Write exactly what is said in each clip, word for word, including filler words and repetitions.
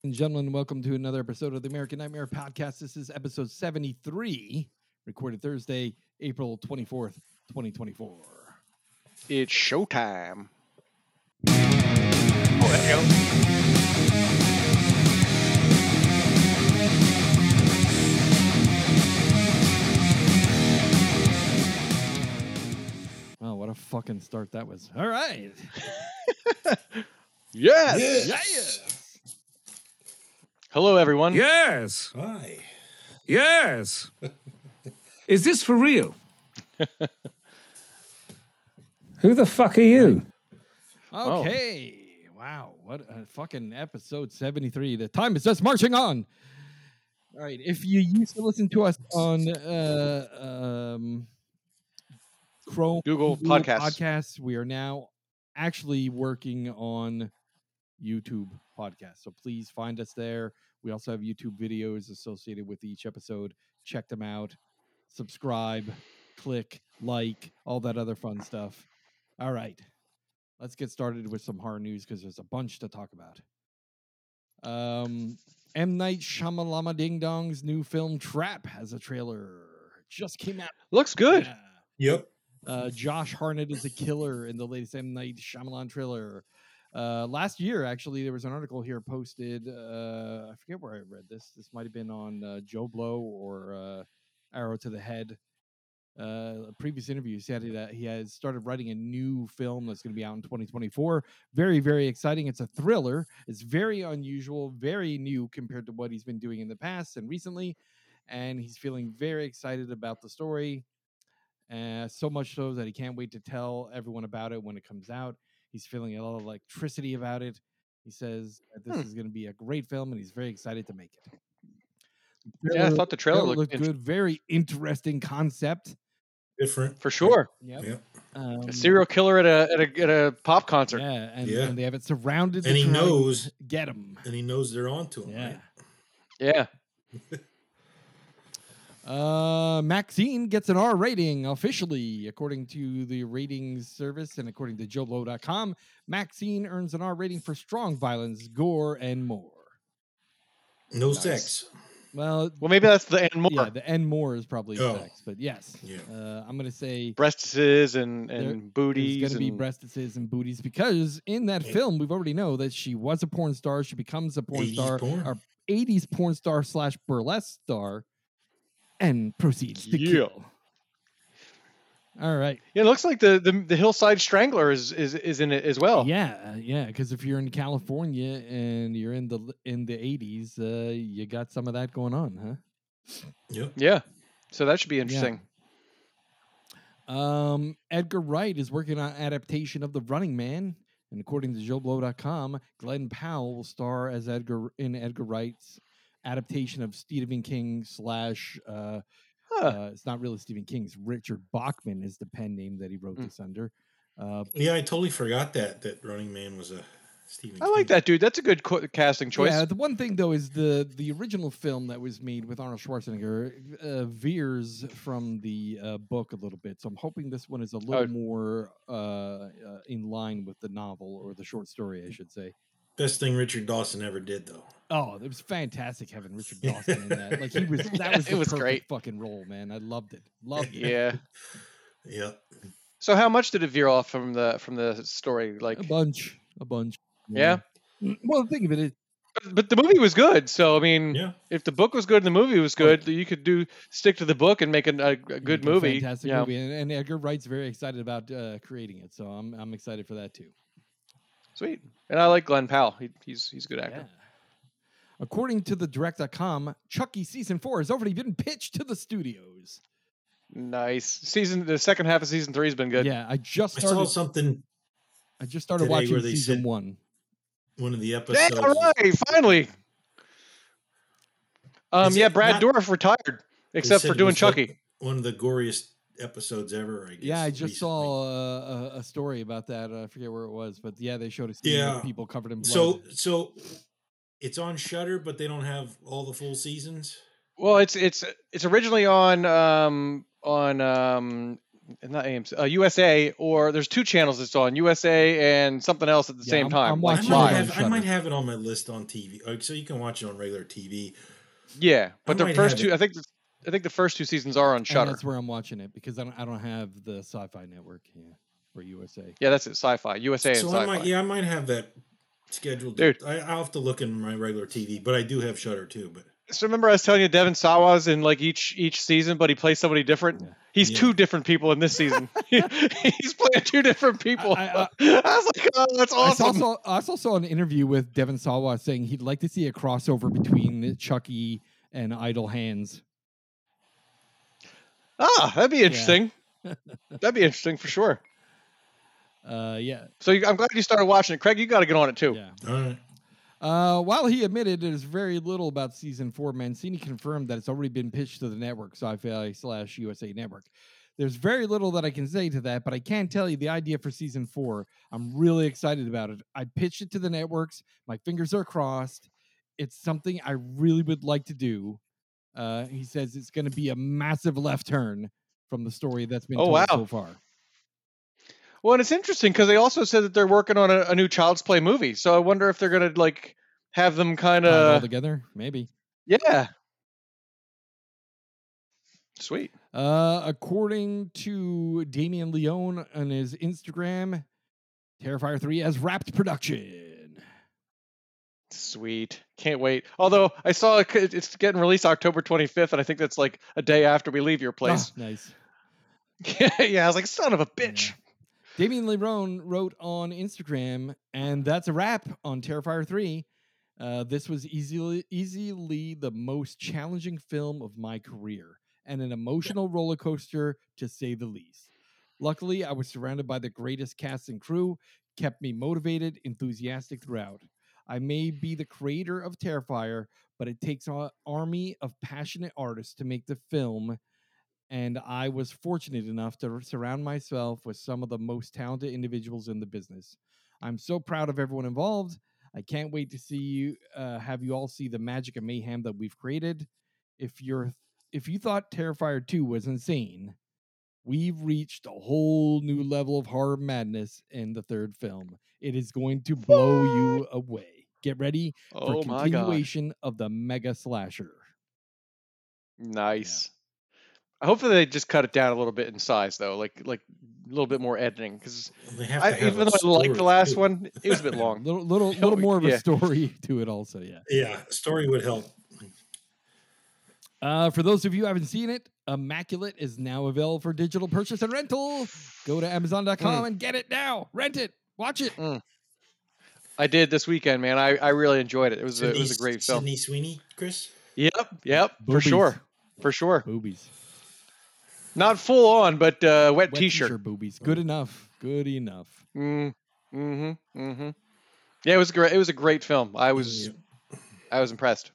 and gentlemen, welcome to another episode of the American Nightmare Podcast. This is episode seventy-three, recorded Thursday, April twenty-fourth, twenty twenty-four. It's showtime. Oh, there you Oh, what a fucking start that was. All right. Yes. Yes. Yes. Hello, everyone. Yes. Hi. Yes. Is this for real? Who the fuck are you? Okay. Wow. What a fucking episode seventy-three. The time is just marching on. All right. If you used to listen to us on uh, um, Chrome, Google Podcasts. podcasts, we are now actually working on YouTube podcasts. So please find us there. We also have YouTube videos associated with each episode. Check them out. Subscribe, click, like, all that other fun stuff. All right. Let's get started with some horror news because there's a bunch to talk about. Um, M. Night Shyamalan Ding Dong's new film Trap has a trailer. Just came out. Looks good. Yeah. Yep. Uh, Josh Hartnett is a killer in the latest M. Night Shyamalan trailer. Uh, last year, actually, there was an article here posted. Uh, I forget where I read this. This might have been on uh, Joe Blow or uh, Arrow to the Head. Uh, a previous interview said that he has started writing a new film that's going to be out in twenty twenty-four. Very, very exciting. It's a thriller. It's very unusual, very new compared to what he's been doing in the past and recently. And he's feeling very excited about the story. Uh, so much so that he can't wait to tell everyone about it when it comes out. He's feeling a lot of electricity about it. He says that this Hmm. is going to be a great film, and he's very excited to make it. Yeah, I thought the trailer looked looked int- good. Very interesting concept. Different. for sure. Yep. Yep. Um, A serial killer at a at a at a pop concert. Yeah, and, Yeah. and they have it surrounded. And to he try knows- get him. And he knows they're onto him, Yeah. right? Yeah. Uh, Maxine gets an R rating officially, according to the ratings service and according to Joe Blow dot com. Maxine earns an R rating for strong violence, gore, and more. No Nice. sex. Well, Well, maybe that's the and more. yeah, the and more is probably Oh. sex, but yes, Yeah. uh, I'm gonna say Breastises and There- and there's booties. gonna be and- breastises and booties because in that Yeah. film we've already know that she was a porn star. She becomes a porn eighties star, porn. or eighties porn star slash burlesque star, and proceeds to Yeah. kill. All right. Yeah, it looks like the, the the Hillside Strangler is is is in it as well. Yeah, yeah. Because if you're in California and you're in the in the eighties, uh, you got some of that going on, huh? Yep. Yeah. So that should be interesting. Um, Edgar Wright is working on adaptation of The Running Man, and according to Joe Blow dot com, Glenn Powell will star as Edgar in Edgar Wright's adaptation of Stephen King slash. Uh, Huh. uh, it's not really Stephen King's. Richard Bachman is the pen name that he wrote Mm. this under. Uh, Yeah, I totally forgot that that Running Man was a Stephen I like King. that dude. That's a good co- casting choice. Yeah, the one thing though is the the original film that was made with Arnold Schwarzenegger uh, veers from the uh, book a little bit. So I'm hoping this one is a little Oh. more uh, uh, in line with the novel or the short story, I should say. Best thing Richard Dawson ever did, though. Oh, it was fantastic having Richard Dawson in that. Like he was, that was It the was perfect great. fucking role, man. I loved it. Loved it. Yeah. Yep. So how much did it veer off from the from the story? Like, A bunch, a bunch. yeah. Well, think of it. it But, but the movie was good. So I mean, Yeah. if the book was good and the movie was good, you could do stick to the book and make a, a, a good make a movie. fantastic Yeah. movie, and, and Edgar Wright's very excited about uh, creating it. So I'm I'm excited for that too. Sweet. And I like Glenn Powell. He, he's he's a good actor. Yeah. According to the direct dot com, Chucky season four has already been pitched to the studios. Nice. Season the second half of season three has been good. Yeah, I just I saw started. something, I just started today watching where they season said- one. one of the Yeah, episodes. all right, finally. Um, Is yeah, it Brad not- Dourif retired, they except said for it doing was like Chucky. one of the goriest episodes ever, I guess. Yeah, I just recently. saw uh, a, a story about that. I forget where it was, but yeah, they showed a scene Yeah. with people covered in blood. So, so it's on Shudder, but they don't have all the full seasons. Well, it's it's it's originally on um on um not A M C, uh, U S A, or there's two channels it's on, U S A and something else at the Yeah, same I'm- time. I'm like I watching might, it live. on have, I Shudder. might have it on my list on T V, like, so you can watch it on regular T V. Yeah, I but the might first have two, it. I think, I think the first two seasons are on And Shudder. that's where I'm watching it because I don't I don't have the Sci-Fi Network yeah, for U S A. Yeah, that's it. Sci-Fi, U S A, and So Sci-Fi. I might, yeah, I might have that scheduled. Dude. I, I'll have to look in my regular T V, but I do have Shudder too. But So remember, I was telling you Devin Sawa's in like each each season, but he plays somebody different. Yeah. He's Yeah. two different people in this season. He's playing two different people. I- I, I- was like, oh, that's I saw, awesome. saw, I also saw an interview with Devin Sawa saying he'd like to see a crossover between Chucky and Idle Hands. Ah, that'd be interesting. That'd be interesting for sure. Uh, yeah, So you, I'm glad you started watching it, Craig. You got to get on it too. yeah. all right, Uh, while he admitted there's very little about season four, Mancini confirmed that it's already been pitched to the network, Sci-Fi slash U S A Network. There's very little that I can say to that, but I can tell you the idea for season four. I'm really excited about it. I pitched it to the networks. My fingers are crossed. It's something I really would like to do. Uh, he says it's going to be a massive left turn from the story that's been Oh, told wow. so far. Well, and it's interesting because they also said that they're working on a, a new Child's Play movie. So I wonder if they're gonna like have them kind Tie it all of together, maybe. yeah. Sweet. Uh, according to Damian Leone on his Instagram, Terrifier three has wrapped production. Sweet. Can't wait. Although I saw it, it's getting released October twenty-fifth, and I think that's like a day after we leave your place. Ah, nice. Yeah, I was like, son of a bitch. Yeah. Damian Leone wrote on Instagram, and that's a wrap on Terrifier three. Uh, this was easily easily the most challenging film of my career, and an emotional roller coaster to say the least. Luckily, I was surrounded by the greatest cast and crew, kept me motivated, enthusiastic throughout. I may be the creator of Terrifier, but it takes an army of passionate artists to make the film, and I was fortunate enough to surround myself with some of the most talented individuals in the business. I'm so proud of everyone involved. I can't wait to see you, uh, have you all see the magic and mayhem that we've created. If you're, if you thought Terrifier two was insane, we've reached a whole new level of horror madness in the third film. It is going to blow you away. Get ready for Oh my god. continuation of the mega slasher. Nice. Hopefully they just cut it down a little bit in size though, like like a little bit more editing because they have to have even a though I liked the story, last too. one, it was a bit long. Little, little, little more of Yeah. a story to it, also. Yeah. Yeah, story would help. Uh, for those of you who haven't seen it, Immaculate is now available for digital purchase and rental. Go to Amazon dot com Mm. and get it now. Rent it. Watch it. I did this weekend, man. I, I really enjoyed it. It was a, it Sydney, was a great film. Sydney Sweeney, Chris. Yep, yep, for Boobies. sure, for sure. Boobies. Not full on, but uh, wet, Wet t-shirt. boobies. Good enough. Good enough. Mm, mm-hmm, mm-hmm. Yeah, it was great. It was a great film. I was, Yeah. I was impressed.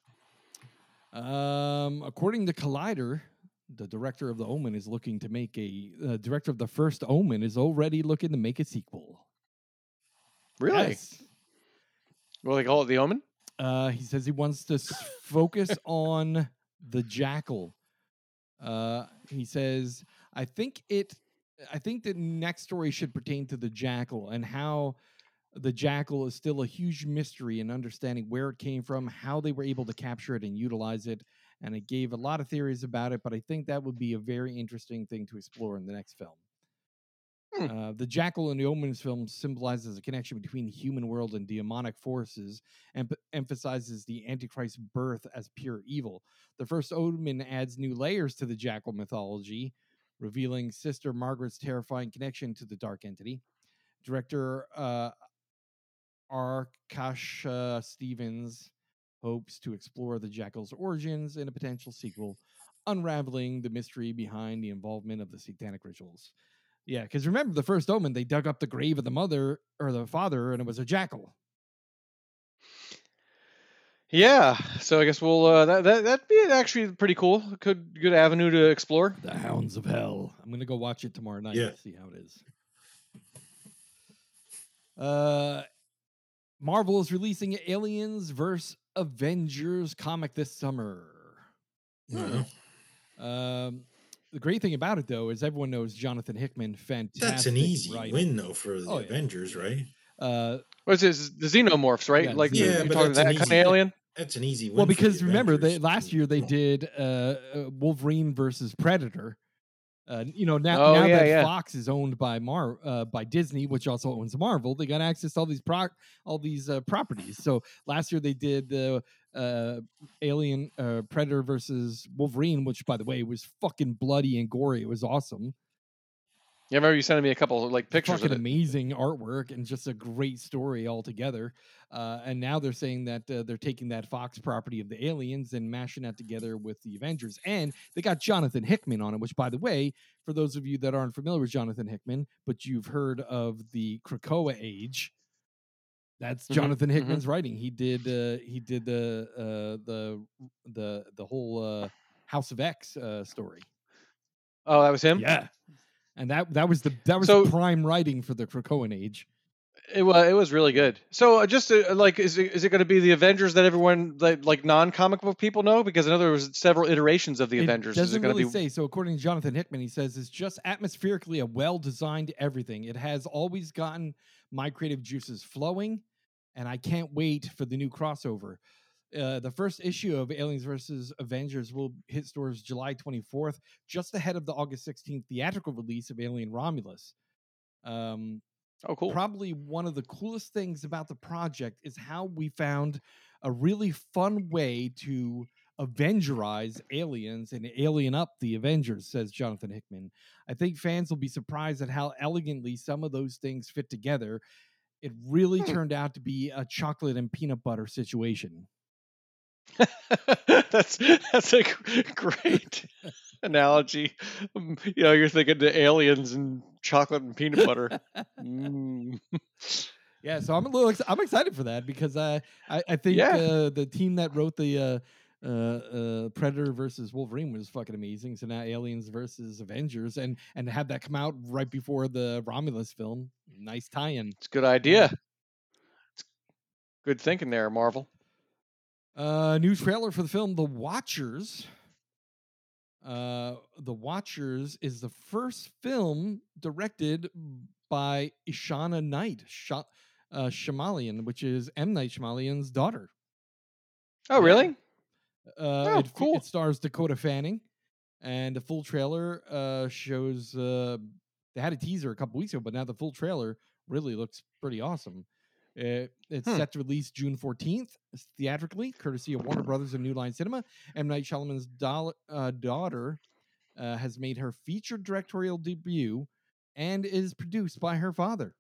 Um, according to Collider, the director of The Omen is looking to make a uh, director of the first Omen is already looking to make a sequel. Really? Yes. Well, they call it The Omen. Uh, he says he wants to s- focus on the Jackal. Uh, he says, I think it, I think the next story should pertain to the Jackal and how the Jackal is still a huge mystery in understanding where it came from, how they were able to capture it and utilize it. And it gave a lot of theories about it, but I think that would be a very interesting thing to explore in the next film. Hmm. Uh, the Jackal in the Omens film symbolizes a connection between the human world and demonic forces and p- emphasizes the Antichrist's birth as pure evil. The first Omen adds new layers to the Jackal mythology, revealing Sister Margaret's terrifying connection to the dark entity. Director uh, Arkasha Stevens hopes to explore the Jackal's origins in a potential sequel, unraveling the mystery behind the involvement of the satanic rituals. Yeah, because remember the first Omen, they dug up the grave of the mother or the father, and it was a jackal. Yeah. So I guess we'll uh, that that that'd be actually pretty cool. Good good avenue to explore. The Hounds of Hell. I'm gonna go watch it tomorrow night. Yeah. See how it is. Uh, Marvel is releasing Aliens versus Avengers comic this summer. No. Um, the great thing about it, though, is everyone knows Jonathan Hickman. Fantastic. That's an easy writer. win, though, for the Oh, yeah. Avengers, right? Uh, What's this? The xenomorphs, right? Yeah, like the, Yeah, you're but talking that's an that kind of easy- alien. That's an easy win. well, for the because remember, they, Avengers. last year they did uh, uh, Wolverine versus Predator. Uh, you know, now Oh, now yeah, that yeah. Fox is owned by Mar uh, by Disney, which also owns Marvel, they got access to all these pro all these uh, properties. So last year they did the uh, Alien uh, Predator versus Wolverine, which by the way was fucking bloody and gory. It was awesome. Yeah, I remember you sending me a couple of like pictures Fucking of it. amazing artwork and just a great story altogether. Uh, and now they're saying that uh, they're taking that Fox property of the aliens and mashing that together with the Avengers. And they got Jonathan Hickman on it, which, by the way, for those of you that aren't familiar with Jonathan Hickman, but you've heard of the Krakoa Age, that's Mhm, Jonathan mhm. Hickman's writing. He did uh, he did the uh, the the the whole uh, House of X uh, story. Oh, that was him. Yeah. And that that was the that was So- the prime writing for the Krakoan Age. It was it was really good. So uh, just uh, like, is it, is it going to be the Avengers that everyone like, like non comic book people know? Because I know there was several iterations of the It Avengers. Is it doesn't going to really be? say. So according to Jonathan Hickman, he says it's just atmospherically a well-designed everything. It has always gotten my creative juices flowing, and I can't wait for the new crossover. Uh, the first issue of Aliens versus Avengers will hit stores July twenty-fourth, just ahead of the August sixteenth theatrical release of Alien Romulus. Um, Oh, cool. Probably one of the coolest things about the project is how we found a really fun way to Avengerize aliens and alien up the Avengers, says Jonathan Hickman. I think fans will be surprised at how elegantly some of those things fit together. It really Hmm. turned out to be a chocolate and peanut butter situation. that's that's a g- great analogy. Um, You know, you're thinking to aliens and chocolate and peanut butter. Mm. Yeah, so I'm a little ex- I'm excited for that because uh, I I think Yeah. uh, the team that wrote the uh, uh, uh, Predator versus Wolverine was fucking amazing. So now Aliens versus Avengers and and have that come out right before the Romulus film. Nice tie-in. It's a good idea. It's good thinking there, Marvel. Uh, new trailer for the film The Watchers. Uh, The Watchers is the first film directed by Ishana Knight, Sha- uh, Shyamalan, which is M. Night Shyamalan's daughter. Oh, Yeah. really? Uh, Oh, it, fe- cool. it stars Dakota Fanning, and the full trailer uh, shows. Uh, they had a teaser a couple weeks ago, but now the full trailer really looks pretty awesome. Uh, it's Hmm. set to release June fourteenth theatrically, courtesy of Warner Brothers and New Line Cinema. M. Night Shyamalan's doll- uh, daughter uh, has made her featured directorial debut and is produced by her father.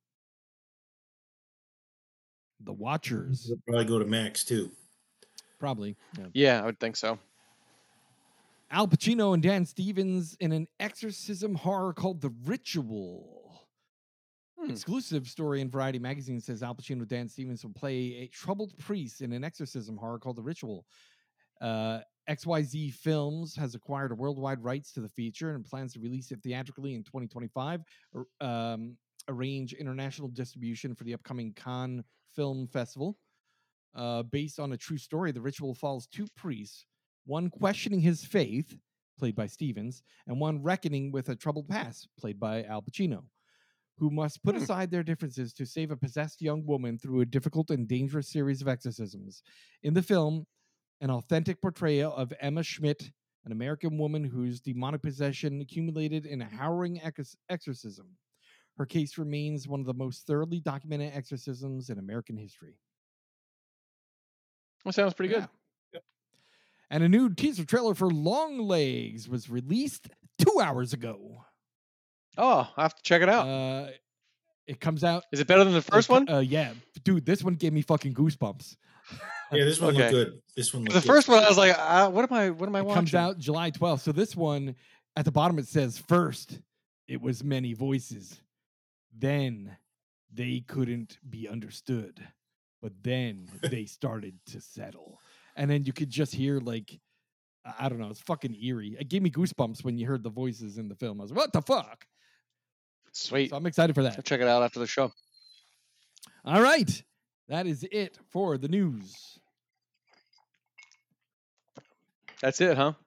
The Watchers, They'll probably go to Max too. probably. Yeah. Yeah, I would think so. Al Pacino and Dan Stevens in an exorcism horror called The Ritual. Hmm. Exclusive story in Variety magazine says Al Pacino and Dan Stevens will play a troubled priest in an exorcism horror called The Ritual. Uh, X Y Z Films has acquired a worldwide rights to the feature and plans to release it theatrically in twenty twenty-five. Um, arrange international distribution for the upcoming Cannes Film Festival. Uh, based on a true story, The Ritual follows two priests, one questioning his faith, played by Stevens, and one reckoning with a troubled past, played by Al Pacino, who must put Hmm. aside their differences to save a possessed young woman through a difficult and dangerous series of exorcisms. In the film, an authentic portrayal of Emma Schmidt, an American woman whose demonic possession accumulated in a harrowing ex- exorcism. Her case remains one of the most thoroughly documented exorcisms in American history. That sounds pretty good. Yeah. And a new teaser trailer for Long Legs was released two hours ago. Oh, I have to check it out. Uh, it comes out. Is it better than the first it co- one? Uh, yeah, dude, this one gave me fucking goosebumps. Yeah, this one Okay. looked good. This one looked The good. first one, I was like, uh, what am I? What am I It watching? comes out July twelfth. So this one, at the bottom, it says first, it was many voices. Then they couldn't be understood. But then they started to settle. And then you could just hear, like, I I don't know, it's fucking eerie. It gave me goosebumps when you heard the voices in the film. I was, what the fuck? Sweet. So I'm excited for I'll that. check it out after the show. All right. That is it for the news. That's it, huh?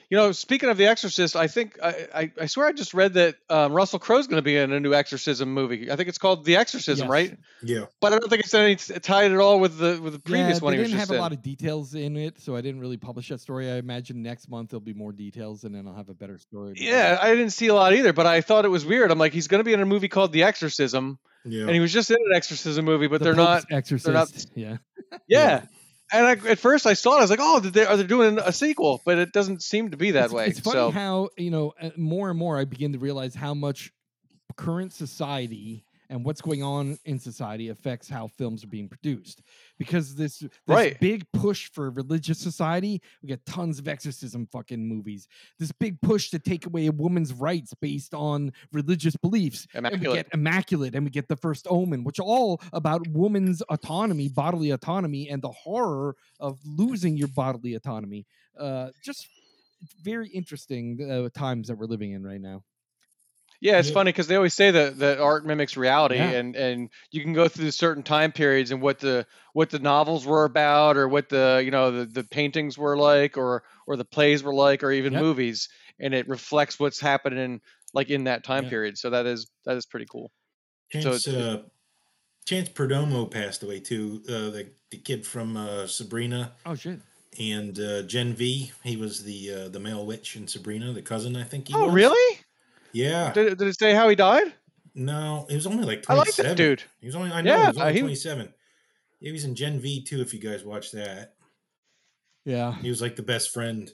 You know, speaking of The Exorcist, I think I, I, I swear I just read that um, Russell Crowe's going to be in a new Exorcism movie. I think it's called The Exorcism, Yes. right? Yeah. But I don't think it's any tied at all with the with the previous yeah, one they he was didn't just have in. a lot of details in it, so I didn't really publish that story. I imagine next month there'll be more details, and then I'll have a better story. to Yeah, tell. I didn't see a lot either, but I thought it was weird. I'm like, he's going to be in a movie called The Exorcism, Yeah. and he was just in an Exorcism movie, but The they're Pope's not. Exorcist. They're not. Yeah. Yeah. And I, at first I saw it, I was like, "Oh, did they, are they doing a sequel?" But it doesn't seem to be that it's, way. It's funny so how, you know, uh, more and more I begin to realize how much current society and what's going on in society affects how films are being produced. Because this, this Right. big push for religious society, we get tons of exorcism fucking movies. This big push to take away a woman's rights based on religious beliefs. And we Immaculate. get Immaculate, and we get The First Omen, which are all about woman's autonomy, bodily autonomy, and the horror of losing your bodily autonomy. Uh, just very interesting uh, times that we're living in right now. Yeah, it's Yeah. funny because they always say that that art mimics reality, Yeah. and and you can go through certain time periods and what the what the novels were about, or what the you know the, the paintings were like, or or the plays were like, or even Yep. movies, and it reflects what's happening like in that time Yeah. period. So that is that is pretty cool. Chance, So it- uh, Chance Perdomo passed away too. Uh, the the kid from uh, Sabrina Oh, shit. and uh, Gen V. He was the uh, the male witch in Sabrina, the cousin, I think he Oh, was. really? Yeah. Did, it- did it say how he died? No, he was only like I like twenty-seven. that dude. He was only I know Yeah, he was only he- twenty-seven. He was in Gen V too. If you guys watch that, Yeah. he was like the best friend.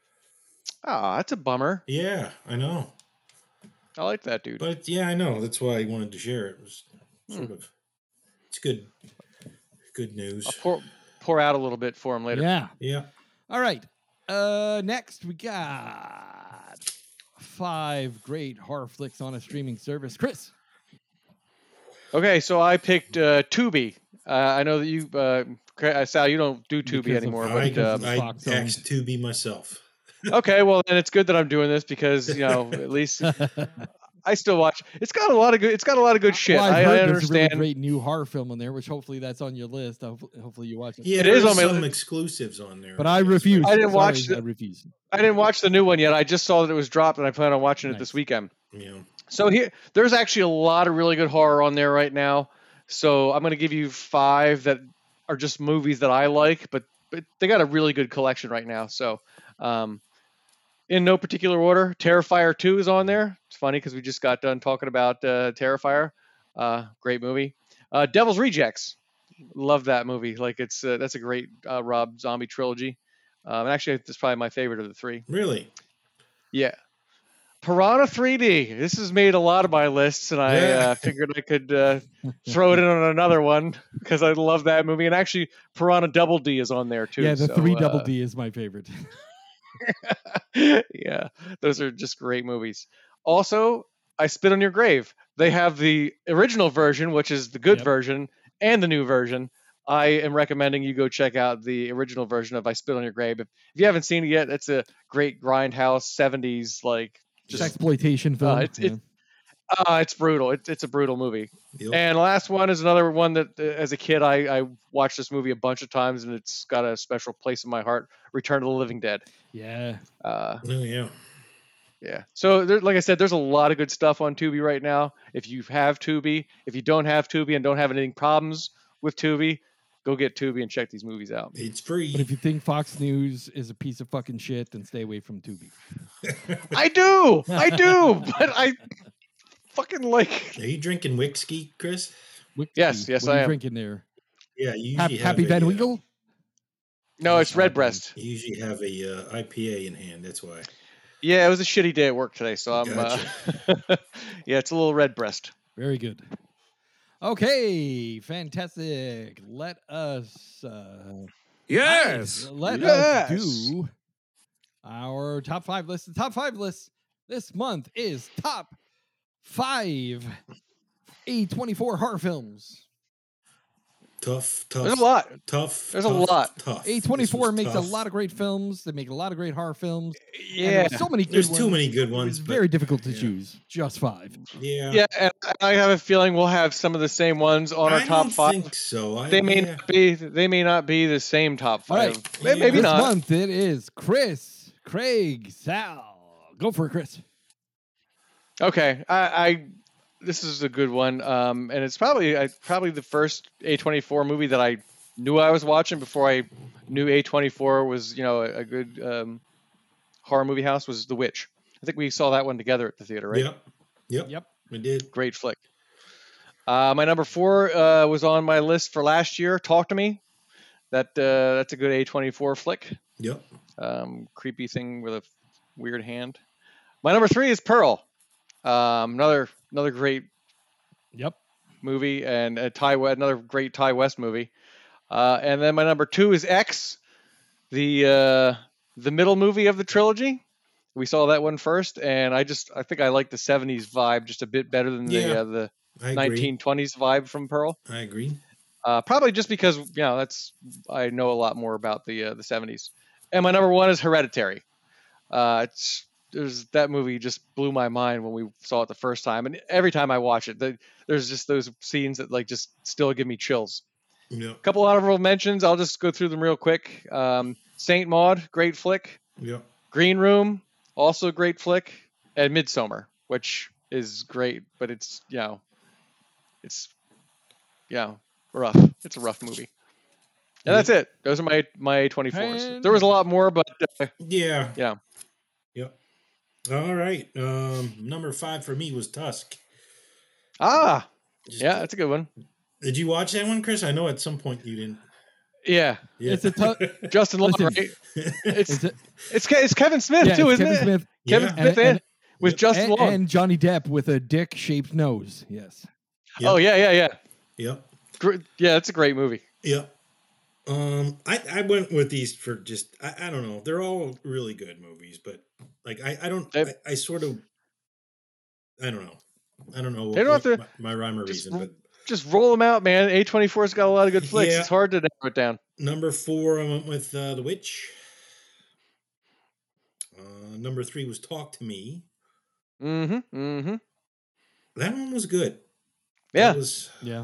Ah, that's a bummer. Yeah, I know. I like that dude. But yeah, I know. That's why I wanted to share it. It was sort Hmm. of it's good good news. I'll pour pour out a little bit for him later. Yeah. Yeah. All right. Uh, next we got five great horror flicks on a streaming service. Chris. Okay, so I picked uh, Tubi. Uh, I know that you, uh, Cra- Sal, you don't do Tubi Because of anymore, I, but um, I Fox owned. asked to be myself. okay, well then it's good that I'm doing this because you know at least I still watch. It's got a lot of good. It's got a lot of good shit. Well, I've I, heard I there's a understand. really great new horror film on there, which hopefully that's on your list. Hopefully, hopefully you watch it. Yeah, It there is is on my some li- exclusives on there. But I refuse. I didn't Sorry, watch the- I refuse. I didn't watch the new one yet. I just saw that it was dropped, and I plan on watching it this Nice. weekend. Yeah. So here, there's actually a lot of really good horror on there right now. So I'm going to give you five that are just movies that I like, but but they got a really good collection right now. So, um, in no particular order, Terrifier two is on there. It's funny because we just got done talking about uh, Terrifier. Uh, great movie. Uh, Devil's Rejects. Love that movie. Like it's uh, that's a great uh, Rob Zombie trilogy. Um, and actually, it's probably my favorite of the three. Really? Yeah. Piranha three D. This has made a lot of my lists, and I Yeah. uh, figured I could uh, throw it in on another one because I love that movie. And actually, Piranha Double D is on there too. Yeah, the so, three double uh, D is my favorite. yeah, those are just great movies. Also, I Spit on Your Grave. They have the original version, which is the good Yep. version, and the new version. I am recommending you go check out the original version of I Spit on Your Grave. If, if you haven't seen it yet, it's a great grindhouse seventies like just Exploitation film. it's- yeah. it's- uh, it's brutal. It's it's a brutal movie. Yep. And last one is another one that, uh, as a kid, I, I watched this movie a bunch of times, and it's got a special place in my heart. Return of the Living Dead. yeah. Uh, Oh, yeah. yeah. So, there, like I said, there's a lot of good stuff on Tubi right now. If you have Tubi, if you don't have Tubi and don't have any problems with Tubi, go get Tubi and check these movies out. It's free. But if you think Fox News is a piece of fucking shit, then stay away from Tubi. I do, I do, but I fucking like. Are you drinking whiskey, Chris? Whiskey, Yes, yes, what are I you am. drinking there? Yeah, you Hap- usually Happy have Van a, uh, Winkle? No, it's Oh, man. Redbreast. You usually have a uh, I P A in hand. That's why. Yeah, it was a shitty day at work today, so I'm. Uh, yeah, it's a little Redbreast. Very good. Okay, fantastic. Let us uh, Yes. let Yes. us do our top five list. The top five list this month is top five A twenty-four horror films. Tough, tough. There's a lot. Tough. There's a tough, lot. Tough. A This twenty-four was makes tough. a lot of great films. They make a lot of great horror films. And Yeah. there were so many good There's ones. too many good It ones. was but- very difficult to yeah. choose. Just five. Yeah. Yeah, and I have a feeling we'll have some of the same ones on our I top don't five. think so. I, They may yeah. not be. They may not be the same top All five. right. May- Maybe this not. month it is Chris. Craig, Sal, go for it, Chris. Okay, I, I this is a good one, um, and it's probably I, probably the first A twenty-four movie that I knew I was watching before I knew A twenty-four was, you know, a, a good um, horror movie house. Was The Witch. I think we saw that one together at the theater, right? Yep. Yep. Yep. We did. Great flick. Uh, my number four uh, was on my list for last year. Talk to Me. That uh, that's a good A twenty-four flick. Yep. Um, creepy thing with a weird hand. My number three is Pearl. Um, another another great Yep. movie, and a Ty West, another great Ty West movie. Uh, and then my number two is X, the uh, the middle movie of the trilogy. We saw that one first, and I just I think I like the seventies vibe just a bit better than Yeah, the uh, the I agree. nineteen twenties vibe from Pearl. I agree. Uh, probably just because, you know, that's I know a lot more about the uh, the seventies. And my number one is Hereditary. Uh, it's there's that movie just blew my mind when we saw it the first time, and every time I watch it, the, there's just those scenes that like just still give me chills. Yep. A couple honorable mentions. I'll just go through them real quick. Um, Saint Maud, great flick. Yep. Green Room, also a great flick. And Midsommar, which is great, but it's, you know, it's, you know, rough. It's a rough movie. And that's it. Those are my my twenty-fours. And- There was a lot more, but uh, Yeah. yeah. Yep. All right. Um, number five for me was Tusk. Ah, Just- yeah, that's a good one. Did you watch that one, Chris? I know at some point you didn't. Yeah, Yeah. It's a tough. Justin Long, Listen, right? It's Is it? it's Ke- it's Kevin Smith Yeah, too, it's isn't Kevin it? Smith Kevin Yeah. Smith And- in and- with Justin and, Long. and Johnny Depp with a dick-shaped nose. Yes. Oh yeah, yeah, yeah. Yep. Gr- Yeah, it's a great movie. Yep. Um, I, I went with these for just I, I don't know. They're all really good movies, but like I, I don't They- I, I sort of I don't know. I don't know They don't what have to- my, my rhyme or just reason, but Just roll them out, man. A twenty-four's got a lot of good flicks. Yeah. It's hard to narrow it down. number four I went with uh, The Witch. Uh, number three was Talk to Me. Mm-hmm. Mm-hmm. That one was good. Yeah. That was Yeah.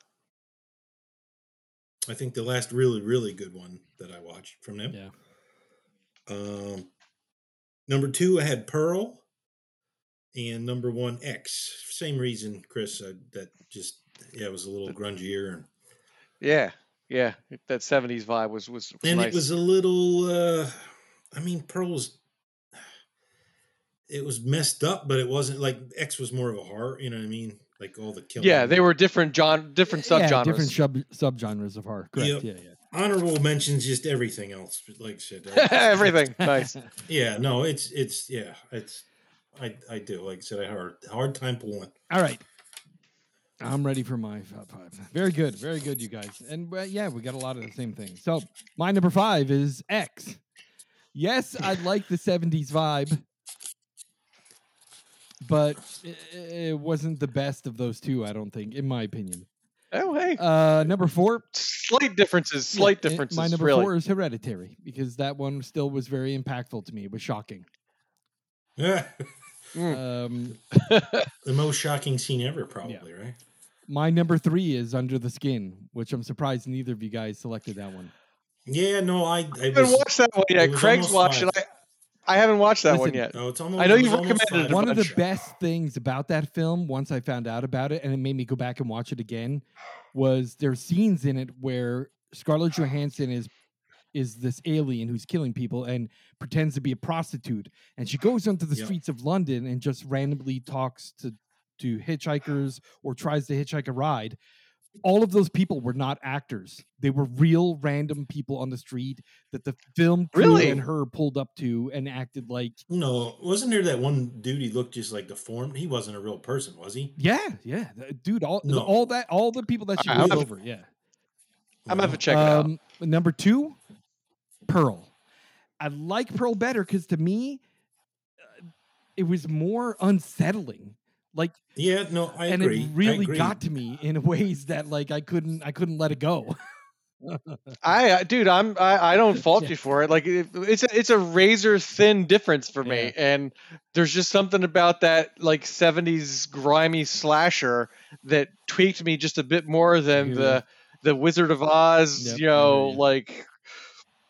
I think the last really, really good one that I watched from them. Yeah. Um, number two, I had Pearl, and number one, X. Same reason, Chris. Uh, that just yeah, it was a little grungier, and, Yeah. Yeah. That seventies vibe was was, was and nice. it was a little. Uh, I mean, Pearl was. It was messed up, but it wasn't like X was more of a horror. You know what I mean? Like all the killing. yeah, they were different John different Yeah, subgenres. different sub subgenres of horror. Correct. Yep. Yeah, yeah. Honorable mentions, just everything else. Like I said, uh, Everything. Nice. Yeah, no, it's it's yeah, it's. I I do like I said, I had a hard, hard time pulling. All right. I'm ready for my top five. Very good. Very good, you guys. And uh, yeah, we got a lot of the same things. So my number five is X. Yes, I like the seventies vibe, but it, it wasn't the best of those two, I don't think, in my opinion. Oh hey. Uh, number four. Slight differences. Slight yeah, it- differences. My number really. four is Hereditary because that one still was very impactful to me. It was shocking. Yeah, Um, the most shocking scene ever, probably, right? my number three is Under the Skin, which I'm surprised neither of you guys selected that one. Yeah, no, I I I haven't was, watched that one it yet. was Craig's almost watched five. it. I, I haven't watched that one Listen, yet. Oh, it's almost. I know it was you've almost recommended five. it. One of the bunch. best things about that film, once I found out about it, and it made me go back and watch it again, was there's scenes in it where Scarlett Johansson is is this alien who's killing people and pretends to be a prostitute, and she goes onto the Yep. streets of London and just randomly talks to to hitchhikers or tries to hitchhike a ride. All of those people were not actors; they were real random people on the street that the film crew Really? and her pulled up to and acted like. No, wasn't there that one dude? He looked just like deformed. He wasn't a real person, was he? Yeah, yeah, th- dude. All No. all that, all the people that she Alright, pulled I'm- over. Yeah. I'm gonna have to No. check it out. Um, number two, Pearl. I like Pearl better because to me, uh, it was more unsettling. Like, Yeah, no, I and agree. it I really agree. got to me in ways that like I couldn't, I couldn't let it go. I, uh, dude, I'm, I, I don't fault Yeah. you for it. Like, it, it's a, it's a razor thin difference for me, Yeah. and there's just something about that like seventies grimy slasher that tweaked me just a bit more than hear the the Wizard of Oz, Yep, you I hear know, ya. like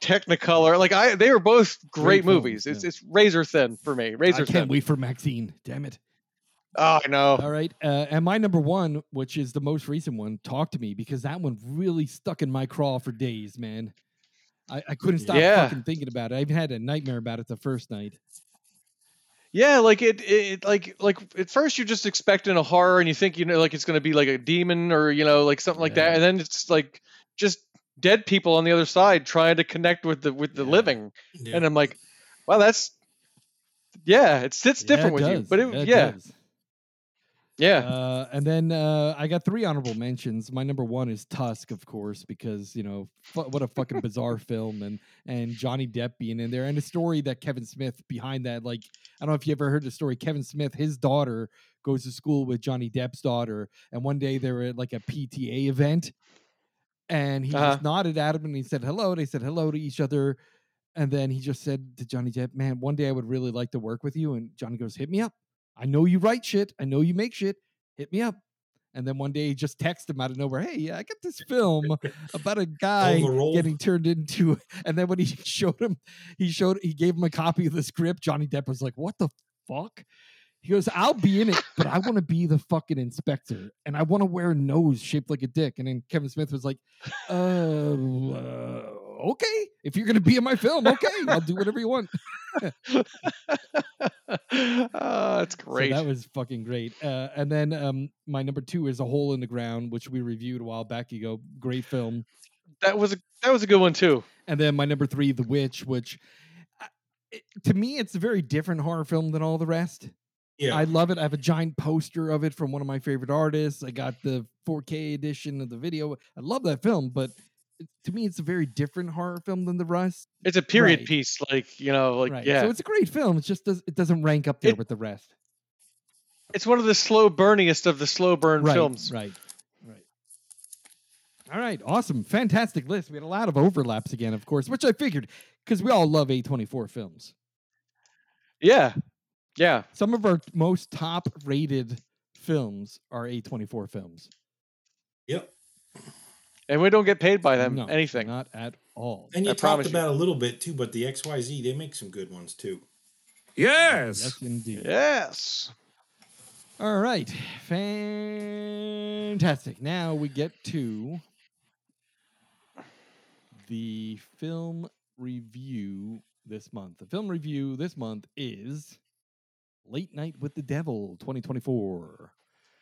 Technicolor. Like I, they were both great, Great movies. films, It's yeah. it's razor thin for me. Razor I can't thin. wait for Maxine. Damn it. Oh, I know. All right. Uh, and my number one, which is the most recent one, Talk to Me, because that one really stuck in my craw for days, man. I, I couldn't stop Yeah. fucking thinking about it. I even had a nightmare about it the first night. Yeah, like it, it, like, like at first you're just expecting a horror, and you think you know, like it's gonna be like a demon or you know, like something like Yeah. that, and then it's like just dead people on the other side trying to connect with the with the Yeah. living, Yeah. and I'm like, wow, that's yeah, it sits Yeah, different it with you, does. but it, Yeah, it yeah, does. yeah, Uh, and then uh, I got three honorable mentions. My number one is Tusk, of course, because you know fu- what a fucking bizarre film, and and Johnny Depp being in there, and the story that Kevin Smith behind that. Like, I don't know if you ever heard the story. Kevin Smith, his daughter goes to school with Johnny Depp's daughter, and one day they were at like a P T A event, and he uh-huh. just nodded at him and he said hello. They said hello to each other, and then he just said to Johnny Depp, "Man, one day I would really like to work with you." And Johnny goes, "Hit me up. I know you write shit. I know you make shit. Hit me up." And then one day he just texted him out of nowhere, "Hey, I got this film about a guy Overruled. getting turned into." And then when he showed him, he showed he gave him a copy of the script. Johnny Depp was like, "What the fuck?" He goes, "I'll be in it, but I want to be the fucking inspector, and I want to wear a nose shaped like a dick." And then Kevin Smith was like, "Uh, uh okay, if you're gonna be in my film, okay, I'll do whatever you want." Oh, that's So great. that was fucking great. Uh, and then um, my number two is A Hole in the Ground, which we reviewed a while back ago. Great film. That was a that was a good one too. And then my number three, The Witch, which uh, it, to me it's a very different horror film than all the rest. Yeah. I love it. I have a giant poster of it from one of my favorite artists. I got the four K edition of the video. I love that film, but it- to me, it's a very different horror film than the rest. It's a period Right. piece, like you know, like Right. yeah. So it's a great film. It just does it doesn't rank up there It- with the rest. It's one of the slow burniest of the slow burn Right. films. Right. Right. All right. Awesome. Fantastic list. We had a lot of overlaps again, of course, which I figured because we all love A twenty-four films. Yeah, yeah, Some of our most top rated films are A twenty-four films. Yep. and we don't get paid by them No, anything. not at all. And you I talked promise you. about a little bit too, but the X Y Z, they make some good ones too. Yes. Yes, indeed. Yes. All right. Fantastic. Now we get to the film review this month. The film review this month is Late Night with the Devil twenty twenty-four.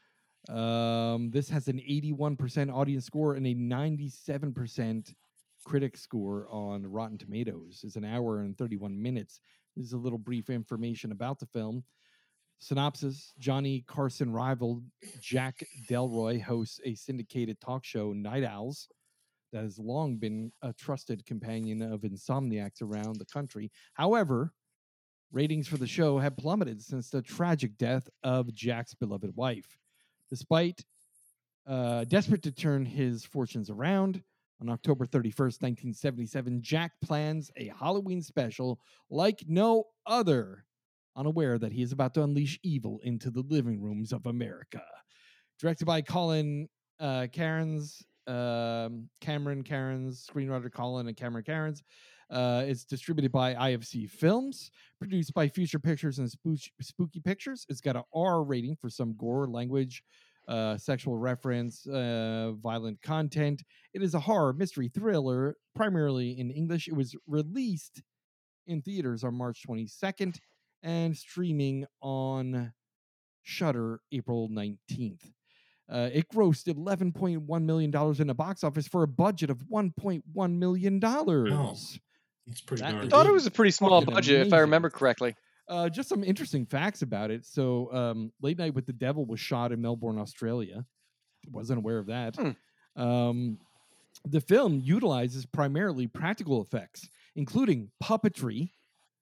Um, this has an eighty-one percent audience score and a ninety-seven percent critic score on Rotten Tomatoes. It's an hour and thirty-one minutes. This is a little brief information about the film. Synopsis: Johnny Carson rival Jack Delroy hosts a syndicated talk show, Night Owls, that has long been a trusted companion of insomniacs around the country. However, ratings for the show have plummeted since the tragic death of Jack's beloved wife. Despite uh, desperate to turn his fortunes around, on October thirty-first, nineteen seventy-seven, Jack plans a Halloween special like no other, unaware that he is about to unleash evil into the living rooms of America. Directed by Colin uh, Cairns, um, Cameron Cairns, screenwriter Colin and Cameron Cairns. Uh, it's distributed by I F C Films, produced by Future Pictures and Spook- Spooky Pictures. It's got an R rating for some gore, language, uh, sexual reference, uh, violent content. It is a horror mystery thriller, primarily in English. It was released in theaters on March twenty-second and streaming on Shudder April nineteenth. Uh, it grossed eleven point one million dollars in the box office for a budget of one point one million dollars. Oh, it's pretty That darn I is thought it good. was a pretty small fucking budget, if I amazing. remember correctly. Uh, just some interesting facts about it. So, um, Late Night with the Devil was shot in Melbourne, Australia. Wasn't aware of that. Hmm. Um, the film utilizes primarily practical effects, including puppetry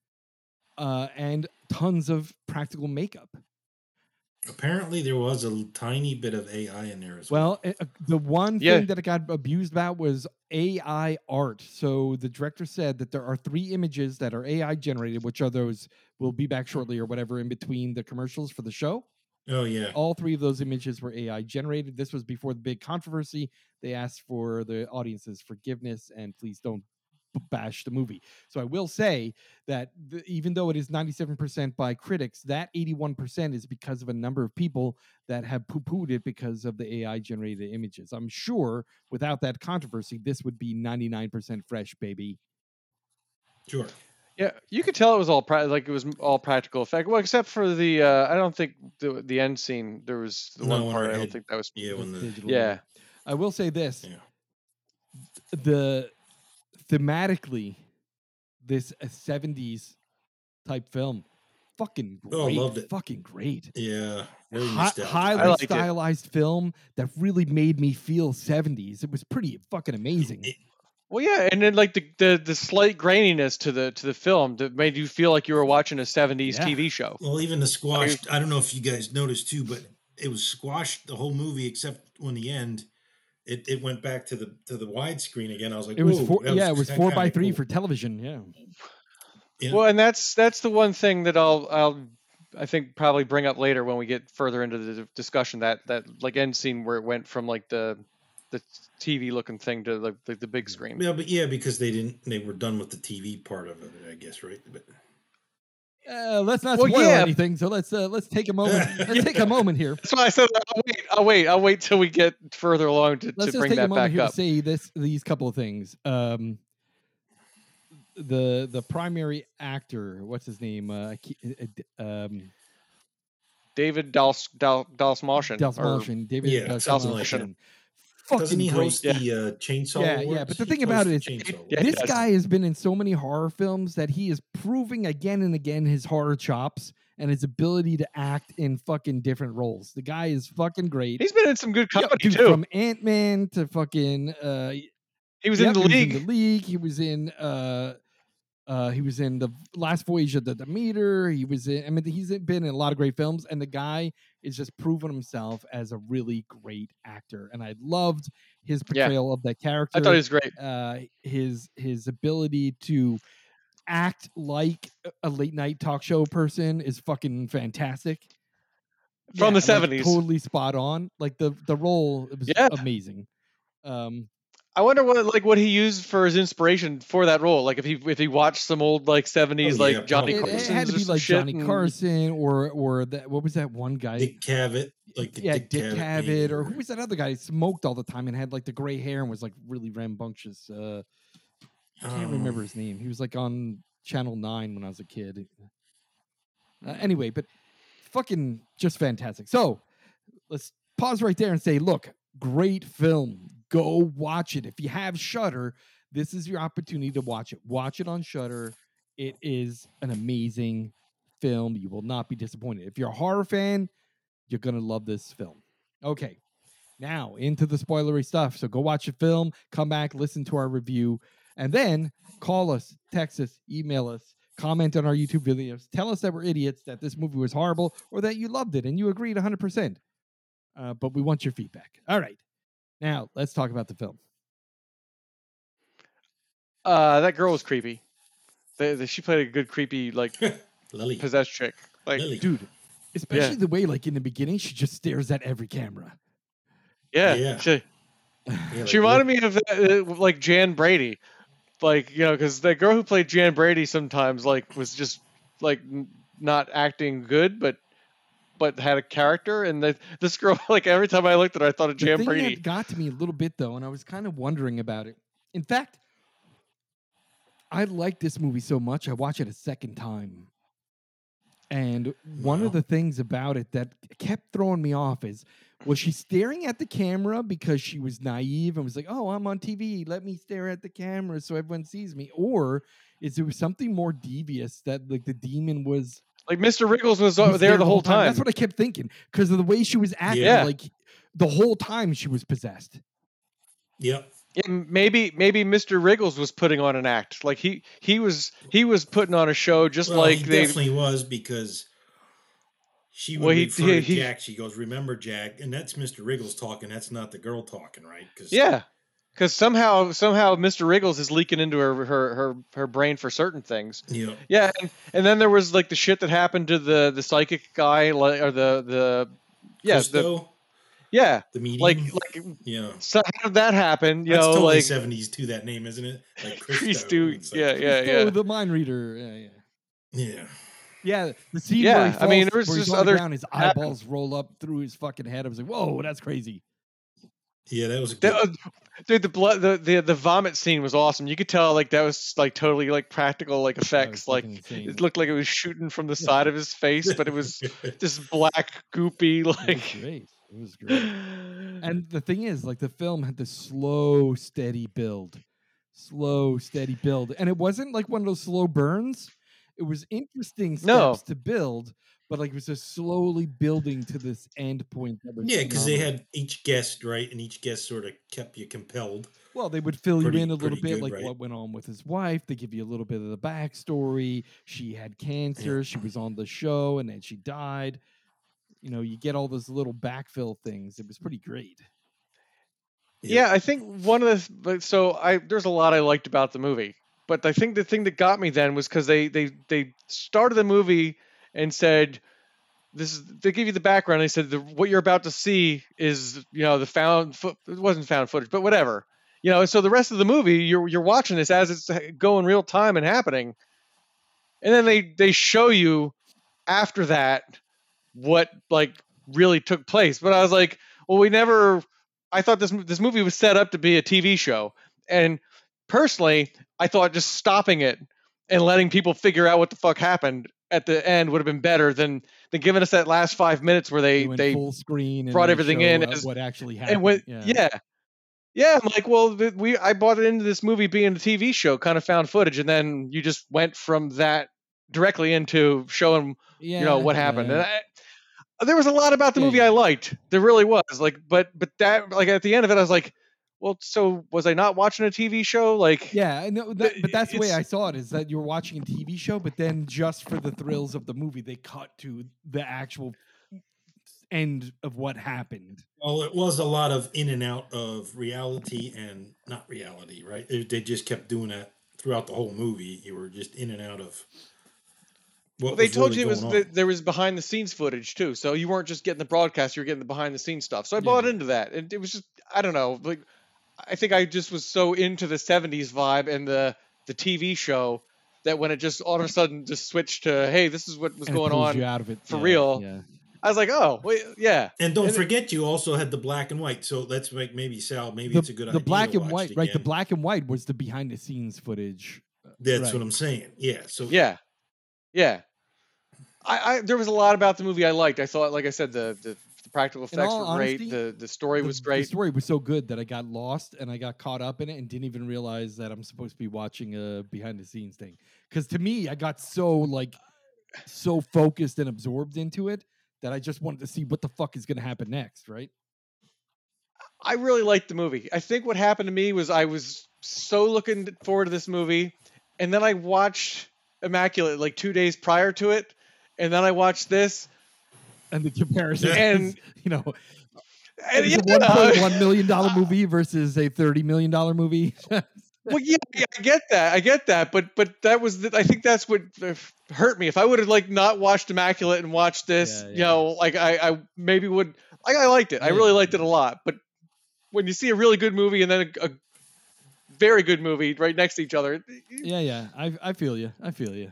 uh, and tons of practical makeup. Apparently, there was a l- tiny bit of A I in there as well. Well, uh, the one Yeah. thing that it got abused about was A I art. So the director said that there are three images that are A I generated, which are those, we'll be back shortly or whatever, in between the commercials for the show. Oh yeah. All three of those images were A I generated. This was before the big controversy. They asked for the audience's forgiveness and please don't bash the movie. So I will say that the, even though it is ninety-seven percent by critics, that eighty-one percent is because of a number of people that have poo-pooed it because of the A I generated images. I'm sure without that controversy, this would be ninety-nine percent fresh, baby. Sure. Yeah, you could tell it was all pra- like it was all practical effect. Well, except for the uh, I don't think the the end scene there was the No, one when part her I don't head- think that was Yeah, when the Digital. yeah. I will say this. yeah. The thematically, this a seventies type film, fucking great, Oh, loved it. fucking great. Yeah, very Hi- nostalgic. highly I liked it. stylized film that really made me feel seventies. It was pretty fucking amazing. It- Well, yeah, and then like the, the the slight graininess to the to the film that made you feel like you were watching a seventies Yeah. T V show. Well, even the squashed. I don't know if you guys noticed too, but it was squashed the whole movie except when the end. It, it went back to the to the widescreen again. I was like, It was Whoa, four, that yeah, it was that four kinda by three cool. for television. Yeah, Yeah. Well, and that's that's the one thing that I'll I'll I think probably bring up later when we get further into the discussion that that like end scene where it went from like the the T V looking thing to like the, the big screen. Yeah, but yeah, because they didn't. They were done with the T V part of it, I guess, right? But uh, let's not Well, spoil yeah. anything. So let's uh, let's take a moment. Let's take a moment here. That's why I said I'll wait. I'll wait. I'll wait till we get further along to, Let's to just bring take a that moment back here up. to say this these couple of things. Um, the the primary actor, what's his name? Uh, I ke- uh, d- um, David Dals Dal Dalsmoshin. or- Dastmalchian, David Yeah, Dastmalchian. Dalsmalchian. doesn't he Fucking great. host yeah. the uh, Chainsaw Yeah, Awards? yeah, but the He thing about hosts it is- Chainsaw Yeah, Awards. he This does. guy has been in so many horror films that he is proving again and again his horror chops and his ability to act in fucking different roles. The guy is fucking great. He's been in some good Yo, comedy dude, too. from Ant-Man to fucking uh he was yep, in the he league. was in the league. He was in uh uh he was in the last voyage of the Demeter. He was in I mean he's been in a lot of great films, and the guy is just proven himself as a really great actor. And I loved his Yeah. portrayal of that character. I thought he was great. uh his his ability to act like a- a late night talk show person is fucking fantastic. From the like, seventies. totally spot on. Like the the role it was Yeah. amazing. Um I wonder what like what he used for his inspiration for that role. Like if he if he watched some old like seventies Oh, yeah, like Johnny probably. it, it Carson had to or be some like shit Johnny and- Carson or or that what was that one guy? Dick Cavett, like the yeah, Dick, Dick Cavett, Cavett, or or who was that other guy? He smoked all the time and had like the gray hair and was like really rambunctious. Uh, I can't um, remember his name. He was like on Channel Nine when I was a kid. Uh, anyway, but fucking just fantastic. So let's pause right there and say, look, great film. Go watch it. If you have Shudder, this is your opportunity to watch it. Watch it on Shudder. It is an amazing film. You will not be disappointed. If you're a horror fan, you're gonna love this film. Okay, now into the spoilery stuff. So go watch the film, come back, listen to our review, and then call us, text us, email us, comment on our YouTube videos. Tell us that we're idiots, that this movie was horrible, or that you loved it and you agreed one hundred percent. Uh, but we want your feedback. All right, now let's talk about the film. Uh, that girl was creepy. The, the, she played a good creepy like Lily. possessed chick. Like Lily. Dude, especially the way, like in the beginning, she just stares at every camera. yeah, Yeah. she Yeah, she like, reminded me of that, uh, like Jan Brady. Like you know, because the girl who played Jan Brady sometimes like was just like n- not acting good, but but had a character. And the, this girl, like every time I looked at her, I thought of The Jan thing Brady. that got to me a little bit though, and I was kind of wondering about it. In fact, I like this movie so much, I watch it a second time. And one Wow. of the things about it that kept throwing me off is, was she staring at the camera because she was naive and was like, oh, I'm on T V, let me stare at the camera so everyone sees me? Or is there something more devious that like the demon was Like Mister Wriggles was, uh, was there the whole time. That's what I kept thinking because of the way she was acting. Yeah. Like the whole time she was possessed. Yep. Yeah, maybe maybe Mister Wriggles was putting on an act. Like he he was he was putting on a show just Well, like he they. definitely was because she would Well, he- refer he- to he- Jack. She goes, "Remember Jack," and that's Mister Wriggles talking. That's not the girl talking, right? 'Cause- Yeah, because somehow somehow Mister Wriggles is leaking into her her her, her brain for certain things. Yeah. Yeah, and, and then there was like the shit that happened to the the psychic guy, like or the the yeah the, Christo. Yeah, The medium. like like yeah. So how did that happen? You That's know, totally like seventies too. That name, isn't it? Like Christo. Christo. It's like, Yeah, yeah, Christo, yeah. the mind reader. Yeah, yeah. yeah. Yeah, the scene where he Yeah, I falls, mean, there was where he's just on the other ground, his stuff happened. eyeballs roll up through his fucking head. I was like, whoa, that's crazy. Yeah, that was The, good. uh, dude, the blood, the, the the vomit scene was awesome. You could tell like that was like totally like practical like That was effects. Like fucking insane. it looked like it was shooting from the Yeah. side of his face, but it was this black goopy It was like. great. It was great. And the thing is, like, the film had this slow, steady build, slow, steady build, and it wasn't like one of those slow burns. It was interesting steps No. to build, but like it was just slowly building to this end point. That was Yeah, because they phenomenal. had each guest, right? And each guest sort of kept you compelled. Well, they would fill Pretty- you in a little pretty bit, good, like right? what went on with his wife. They give you a little bit of the backstory. She had cancer. She was on the show, and then she died. You know, you get all those little backfill things. It was pretty great. Yeah, I think one of the but so I there's a lot I liked about the movie, but I think the thing that got me then was because they they they started the movie and said this is they give you the background. They said the, what you're about to see is you know the found foot it wasn't found footage, but whatever you know. So the rest of the movie you're you're watching this as it's going real time and happening, and then they they show you after that what like really took place. But I was like, well, we never. I thought this this movie was set up to be a T V show, and personally, I thought just stopping it and letting people figure out what the fuck happened at the end would have been better than than giving us that last five minutes where they went they full screen and brought they everything show, in uh, as- what actually happened. and went yeah. yeah. yeah I'm like, well, th- we I bought it into this movie being a T V show, kind of found footage, and then you just went from that directly into showing Yeah, you know what happened. yeah. And I, there was a lot about the Yeah, movie yeah. I liked. There really was. Like, but but that like at the end of it, I was like, well, so was I not watching a T V show? Like, Yeah, I know that, but that's the way It's- I saw it. Is that you're watching a T V show, but then just for the thrills of the movie, they cut to the actual end of what happened. Well, it was a lot of in and out of reality and not reality, right? They, they just kept doing that throughout the whole movie. You were just in and out of what well, they was told really you it was going that on. there was behind the scenes footage too, so you weren't just getting the broadcast; you were getting the behind the scenes stuff. So I Yeah. bought into that, and it was just I don't know, like I think I just was so into the seventies vibe and the the T V show that when it just all of a sudden just switched to hey, this is what was And it going pulls on you out of it for yeah, real. Yeah, I was like, oh, wait, yeah. And don't And it- forget, you also had the black and white. So let's make maybe Sal. Maybe the, it's a good the idea. black to and watch white, it right? The again. black and white was the behind the scenes footage. That's right. what I'm saying. Yeah. So Yeah, yeah. I, I there was a lot about the movie I liked. I thought, like I said, the the, the practical effects were all great. honesty, The the story the, was The great. story was so good that I got lost and I got caught up in it and didn't even realize that I'm supposed to be watching a behind the scenes thing. Because to me, I got so like so focused and absorbed into it that I just wanted to see what the fuck is going to happen next, right? I really liked the movie. I think what happened to me was I was so looking forward to this movie, and then I watched Immaculate like two days prior to it, and then I watched this, And the comparison, And- is, you know, and it's yeah, a one point one million dollar movie versus a thirty million dollar movie. well, yeah, yeah, I get that, I get that, but but that was the, I think that's what uh, hurt me. If I would have like not watched Immaculate and watched this, Yeah, you yeah. know, like I I maybe would like I liked it. I Yeah. really liked it a lot, but when you see a really good movie and then a, a very good movie right next to each other, yeah, yeah. I I feel you. I feel you.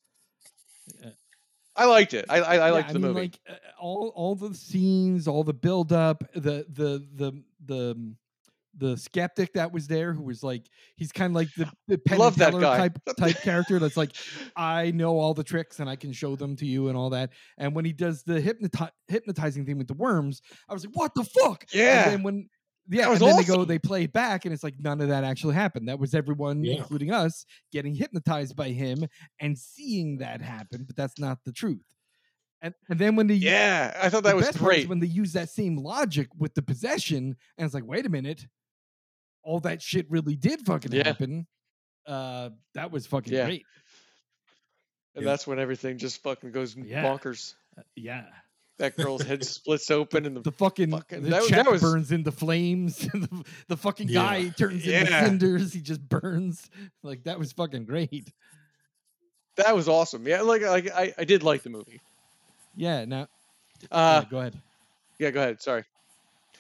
I liked it. I I, I Yeah, liked I the mean, movie. Like uh, all all the scenes, all the build up, the the the the the skeptic that was there, who was like, he's kind of like the, the Penn Love and that Teller guy. type type character. That's like, I know all the tricks and I can show them to you and all that. And when he does the hypnoti- hypnotizing thing with the worms, I was like, what the fuck? Yeah. And then when yeah, That was and then they go, awesome. they play it back, and it's like none of that actually happened. That was everyone, Yeah. including us, getting hypnotized by him and seeing that happen, but that's not the truth. And and then when they Yeah, I thought the that was best part is great. when they use that same logic with the possession, and it's like, wait a minute, all that shit really did fucking Yeah. happen. Uh, that was fucking Yeah. great. And Yeah. that's when everything just fucking goes Yeah. bonkers. Uh, yeah, That girl's head splits open and the, the fucking, fucking- the that was- check that was- burns into flames. the, the fucking Yeah. guy turns into Yeah. cinders. He just burns. Like that was fucking great. that was awesome. Yeah, like like I, I did like the movie. Yeah. Now, Uh, yeah, go ahead. yeah, go ahead. Sorry.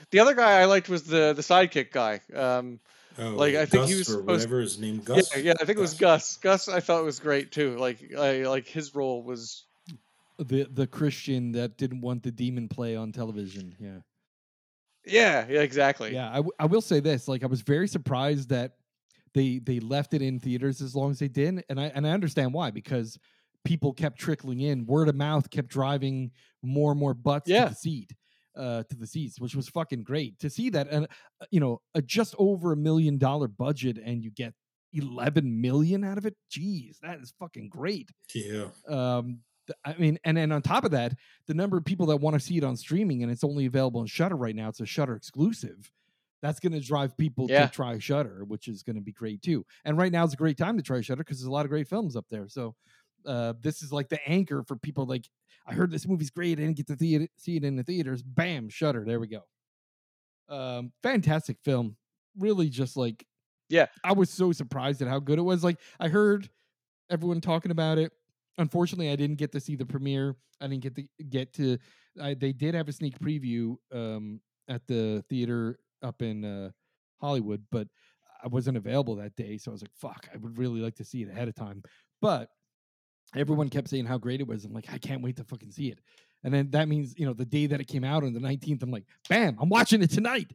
The other guy I liked was the the sidekick guy. Um, Oh, like yeah, I think Gus he was or supposed. whatever his name, Yeah, Gus. yeah, I think it was Gus. Gus. Gus, I thought was great too. Like I like his role was. The the Christian that didn't want the demon play on television. Yeah. Yeah, yeah, exactly. Yeah, I, w- I will say this. Like, I was very surprised that they they left it in theaters as long as they did, and I and I understand why, because people kept trickling in. Word of mouth kept driving more and more butts Yeah. to the seat, uh, to the seats, which was fucking great to see that. And uh, you know, a just over a million dollar budget, and you get eleven million out of it. Jeez, that is fucking great. Yeah. Um, th- I mean, and then on top of that, the number of people that want to see it on streaming, and it's only available on Shudder right now. It's a Shudder exclusive. That's going to drive people Yeah. to try Shudder, which is going to be great too. And right now is a great time to try Shudder because there's a lot of great films up there. So uh, this is like the anchor for people. Like, I heard this movie's great. I didn't get to theater, see it in the theaters. Bam, Shudder. There we go. Um, fantastic film. Really, just like, Yeah. I was so surprised at how good it was. Like, I heard everyone talking about it. Unfortunately, I didn't get to see the premiere. I didn't get to get to. I, they did have a sneak preview um, at the theater up in uh, Hollywood, but I wasn't available that day. So I was like, "Fuck!" I would really like to see it ahead of time. But everyone kept saying how great it was. I'm like, I can't wait to fucking see it. And then that means, you know, the day that it came out on the nineteenth, I'm like, bam, I'm watching it tonight.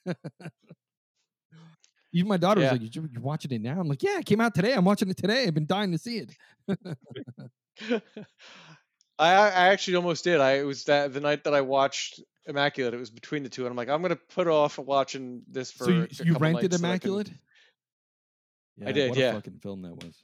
Even my daughter Yeah. was like, "You- you're watching it now?" I'm like, yeah, it came out today. I'm watching it today. I've been dying to see it. I I actually almost did. I it was that the night that I watched Immaculate. It was between the two, and I'm like, I'm gonna put off watching this for. So you, a so you couple rented nights so I can- Immaculate? I did, What yeah. a fucking film that was.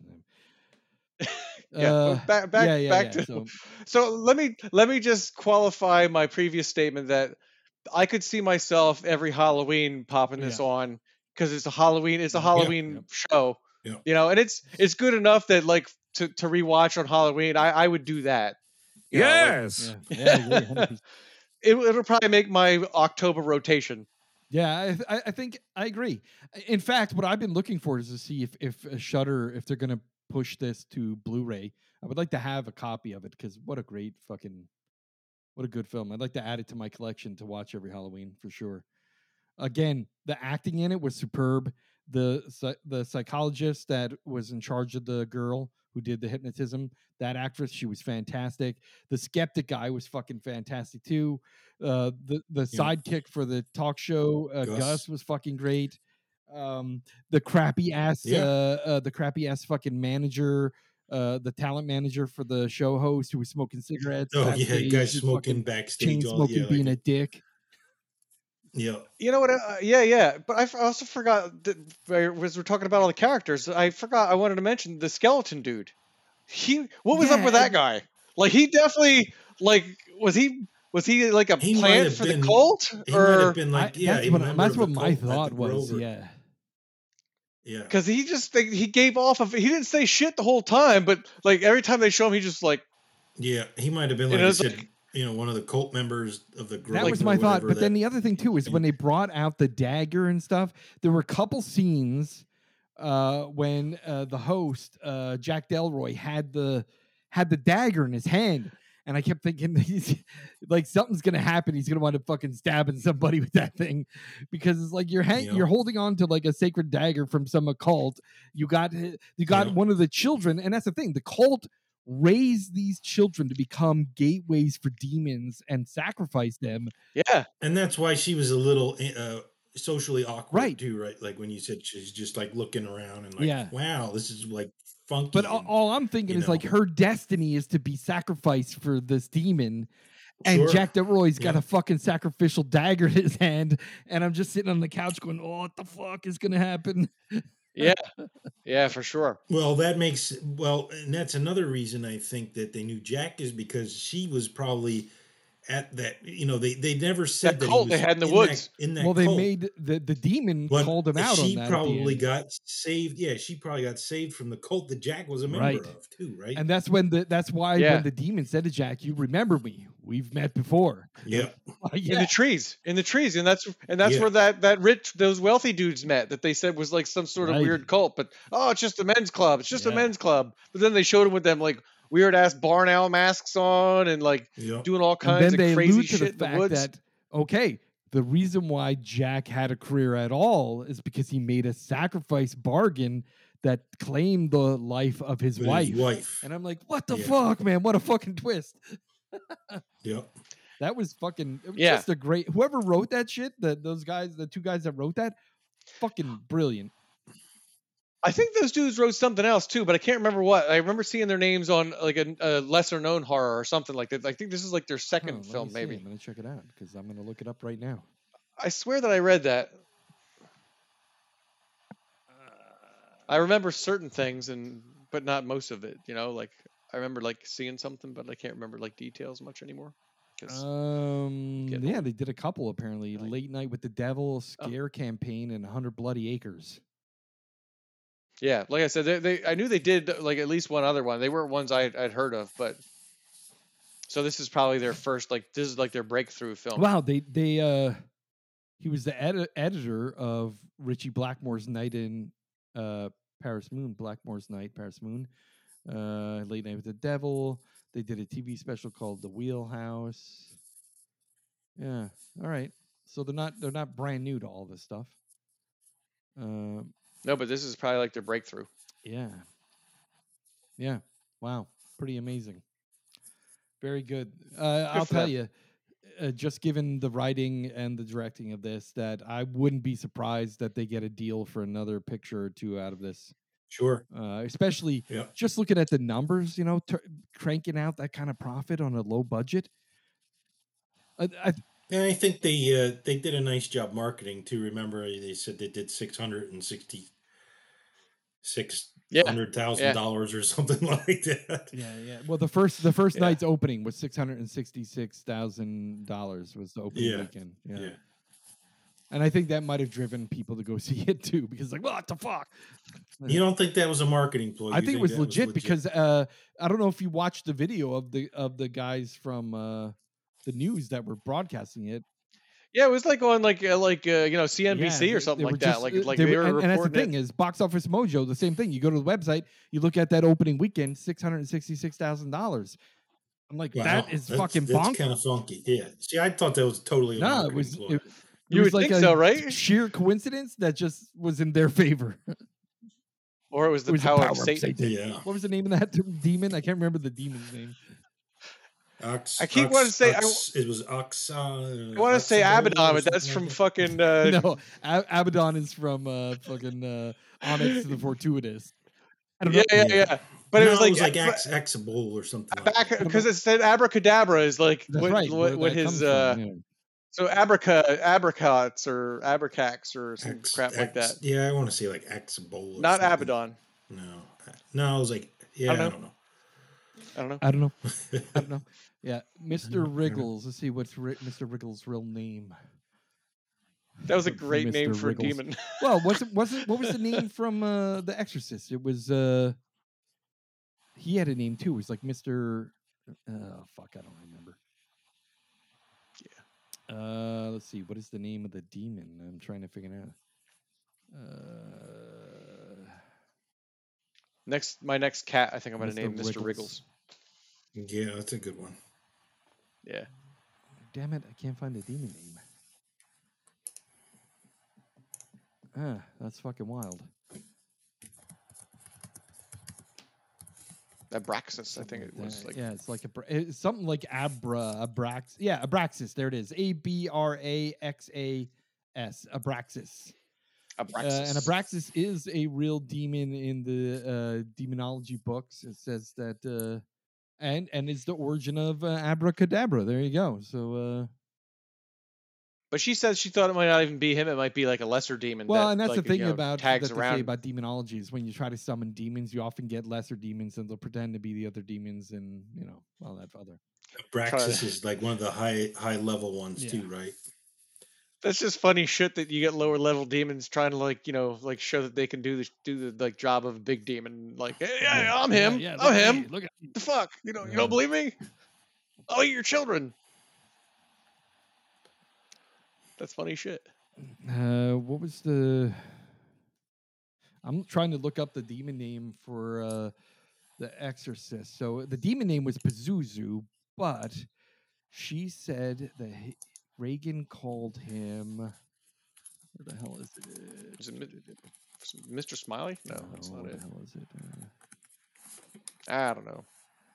Yeah, Uh, but back back yeah, yeah, back yeah, to so- so let me let me just qualify my previous statement that I could see myself every Halloween popping this Yeah. on because it's a Halloween it's a Yeah. Halloween Yep. show, Yeah. you know, and it's it's good enough that like to to rewatch on Halloween I I would do that. You know, like, Yes. Yeah, yeah, I agree, one hundred percent. it, it'll probably make my October rotation. Yeah, I, th- I I think I agree. In fact, what I've been looking for is to see if if uh, Shudder, if they're gonna push this to Blu-ray. I would like to have a copy of it because what a great fucking, what a good film. I'd like to add it to my collection to watch every Halloween for sure. Again, the acting in it was superb. The psy- the psychologist that was in charge of the girl who did the hypnotism, that actress, she was fantastic. The skeptic guy was fucking fantastic too. Uh, the the Yeah. sidekick for the talk show, uh, Gus. Gus. was fucking great. Um, the crappy ass, Yeah. uh, uh, the crappy ass fucking manager, uh, the talent manager for the show host who was smoking cigarettes. Oh yeah, backstage, guys just smoking fucking backstage. chain All, smoking, yeah, like being a- a dick. yeah. You know what? Uh, yeah, yeah. But I, f- I also forgot that as we're talking about all the characters, I forgot I wanted to mention the skeleton dude. He, what was up Yeah, with that and- guy? Like he definitely, like, was he was he like a He might plant have for been- the cult, He might or have been like I- yeah. that's a what, member that's of what the my cult at the thought was. Grove or- Yeah. Yeah. because he just like, he gave off of he didn't say shit the whole time, but like every time they show him, he just like Yeah, he might have been You like know, I it's said, like- you know, one of the cult members of the Grove. That was or my thought. whatever But then that- the other thing too is when they brought out the dagger and stuff, there were a couple scenes uh, when uh, the host uh, Jack Delroy had the had the dagger in his hand, and I kept thinking he's like something's gonna happen. He's gonna wind up fucking stabbing somebody with that thing because it's like you're hang- Yeah. you're holding on to like a sacred dagger from some occult. You got you got Yeah. one of the children, and that's the thing. The cult raise these children to become gateways for demons and sacrifice them. yeah, and that's why she was a little uh, socially awkward Right. too, right? Like when you said she's just like looking around and like, Yeah. wow, this is like funky. But all, and- all I'm thinking you is like know. her destiny is to be sacrificed for this demon. And Sure. Jack Delroy's got Yeah. a fucking sacrificial dagger in his hand. And I'm just sitting on the couch going, oh, what the fuck is going to happen? yeah, yeah, for sure. Well, that makes well, and that's another reason I think that they knew Jack is because she was probably at that. You know, they they never said That that, cult he they was had in the that- woods. in that Well, they cult. made the, the demon But called him out she on that. at the probably end. got saved. Yeah, she probably got saved from the cult that Jack was a member Right. of too, right? And that's when the that's why Yeah. when the demon said to Jack, you remember me. We've met before. yeah, In yeah. the trees, in the trees, and that's and that's Yeah. where that that rich those wealthy dudes met that they said was like some sort of Right. weird cult, but oh, it's just a men's club. It's just a Yeah. men's club. But then they showed him with them like weird ass barn owl masks on and like yeah. doing all And kinds then they of crazy allude to shit the in the fact woods. that, okay, the reason why Jack had a career at all is because he made a sacrifice bargain that claimed the life of his With wife. his wife. And I'm like, what the Yeah. fuck, man? What a fucking twist. Yep. That was fucking it was Yeah. just a great whoever wrote that shit, that those guys, the two guys that wrote that, fucking brilliant. I think those dudes wrote something else too, but I can't remember what. I remember seeing their names on like a, a lesser known horror or something like that. I think this is like their second Huh, let me film, see. maybe. I'm gonna check it out because I'm gonna look it up right now. I swear that I read that. I remember certain things, and but not most of it. You know, like I remember like seeing something, but I can't remember like details much anymore. 'cause- Um, getting yeah, old. they did a couple apparently. Like- Late Night with the Devil, Oh. Scare Campaign, and one hundred Bloody Acres. Yeah, like I said, they, they I knew they did like at least one other one. They weren't ones I I'd heard of, but so this is probably their first like this is like their breakthrough film. Wow, they they uh, he was the edi- editor of Richie Blackmore's Night in uh Paris Moon, Blackmore's Night, Paris Moon, uh, Late Night with the Devil. They did a T V special called The Wheelhouse. Yeah, all right. So they're not they're not brand new to all this stuff. Um, No, but this is probably like their breakthrough. yeah, yeah. Wow, pretty amazing. Very good. Uh, I'll for tell them. you, uh, just given the writing and the directing of this, that I wouldn't be surprised that they get a deal for another picture or two out of this. Sure. Uh, especially Yeah. just looking at the numbers, you know, tur cranking out that kind of profit on a low budget. I, I, And I think they uh, they did a nice job marketing too. Remember, they said they did six hundred and sixty six Yeah, hundred thousand yeah. dollars or something like that. yeah, yeah. Well, the first the first Yeah. night's opening was six hundred and sixty six thousand dollars was the opening Yeah. weekend. Yeah. Yeah. And I think that might have driven people to go see it too, because like, what the fuck? You don't think that was a marketing ploy? I You think it was that legit, because uh, I don't know if you watched the video of the of the guys from uh, the news that were broadcasting it. Yeah, it was like on like uh, like uh, you know C N B C Yeah, or they- something they were like that. just, Like uh, like they they, were- were and, and that's the reporting thing it. is Box Office Mojo, the same thing. You go to the website, you look at that opening weekend, six hundred and sixty six thousand dollars. I'm like, Wow, that is that's, fucking That's bonkers. kind of funky. Yeah. See, I thought that was totally a No, it marketing was ploy. it, it You was would like think a so, right? sheer coincidence that just was in their favor. Or it was It the was the power, power of of Satan. Satan. Yeah. What was the name of that demon? I can't remember the demon's name. Ox, I keep ox, wanting to say- I- ox, it was ox. Uh, I want to say Oxybol Abaddon, or but that's something from like that. fucking uh, No, A- Abaddon is from uh, fucking uh, Onyx to the Fortuitous. I don't yeah, know. yeah, Yeah. yeah. But no, it was like, it was like uh, Ax, Axabol or something like back that. because it said abracadabra is like That's what, right. what, where what that his comes uh, from, yeah. so abraca abracots or abracax or some Ax, crap like Ax- that. Yeah, I want to say like Axabol. Or Not something. Abaddon. No, no, I was like, yeah, I don't don't know. I don't know. I don't know. I don't know. Yeah, Mister don't know. Wriggles. Let's see what's Ri- Mister Wriggles' real name. That was a For- for great name Mister for Wriggles. a demon. Well, was it was it what was the name from uh, The Exorcist? It was uh he had a name too. It was like Mister Oh fuck, I don't remember. Yeah. Uh let's see, what is the name of the demon? I'm trying to figure it out. Uh Next, my next cat, I think I'm going to Mister name Mister Wriggles. Wriggles. Yeah, that's a good one. Yeah. damn it, I can't find the demon name. Ah, that's fucking wild. Abraxas, I think Something it like was that. like. yeah, it's like a bra- it's something like Abra, Abrax. Yeah, Abraxas. There it is. A B R A X A S. Abraxas. Uh, Abraxas. and Abraxas is a real demon in the uh, demonology books. It says that, uh, and and is the origin of uh, abracadabra. There you go. So, uh, But she says she thought it might not even be him. It might be like a lesser demon. well, that, and that's like, the thing you know, about tags that they around. say about demonology is when you try to summon demons, you often get lesser demons, and they'll pretend to be the other demons, and you know all that other. Braxis is like one of the high high level ones Yeah. too, right? That's just funny shit that you get lower level demons trying to like you know like show that they can do the do the like job of a big demon. Like, hey, yeah, Yeah. I'm Yeah, him. yeah, look I'm at him. me, Look at me. The fuck? You know, you Yeah. don't believe me? I'll eat your children. That's funny shit. Uh, what was the? I'm trying to look up the demon name for uh, the Exorcist. So the demon name was Pazuzu, but she said that he, Reagan called him. Where the hell is it? Is it Mi- Mister Smiley? No, that's not where it. the hell is it? Uh, I don't know.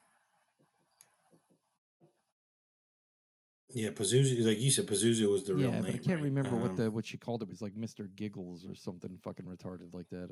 Yeah, Pazuzu, like you said, Pazuzu was the real yeah, name. but I can't right? remember what Um, the what she called it. It was like Mister Giggles or something fucking retarded like that.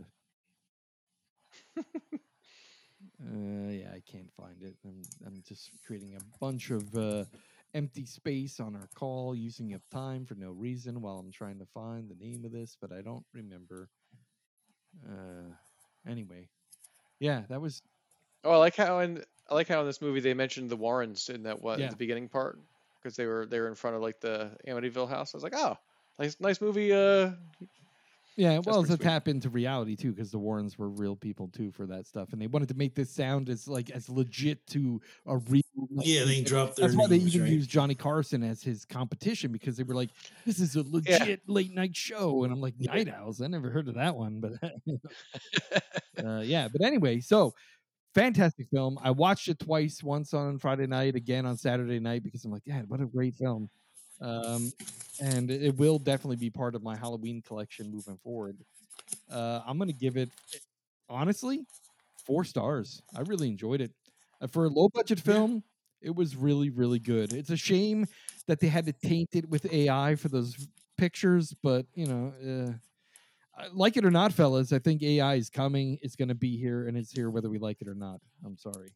Uh, yeah, I can't find it. I'm I'm just creating a bunch of uh, empty space on our call, using up time for no reason while I'm trying to find the name of this, but I don't remember. Uh, anyway, yeah, that was Oh, I like how in I like how in this movie they mentioned the Warrens in that what Yeah. the beginning part because they were they were in front of like the Amityville house. I was like, oh, nice nice movie. Uh, yeah. Well, it's pretty a sweet. tap into reality too, because the Warrens were real people too for that stuff, and they wanted to make this sound as like as legit to a real. yeah, they dropped their That's why they names, even right? used Johnny Carson as his competition because they were like, "This is a legit late night show," and I'm like, "Night Owls? I never heard of that one." But uh, yeah, but anyway, so fantastic film. I watched it twice, once on Friday night, again on Saturday night because I'm like, "God, what a great film!" Um, and it will definitely be part of my Halloween collection moving forward. Uh, I'm gonna give it honestly four stars. I really enjoyed it. Uh, for a low budget Yeah. film, it was really, really good. It's a shame that they had to taint it with A I for those v- pictures, but you know, uh, I- like it or not, fellas, I think A I is coming. It's going to be here, and it's here whether we like it or not. I'm sorry.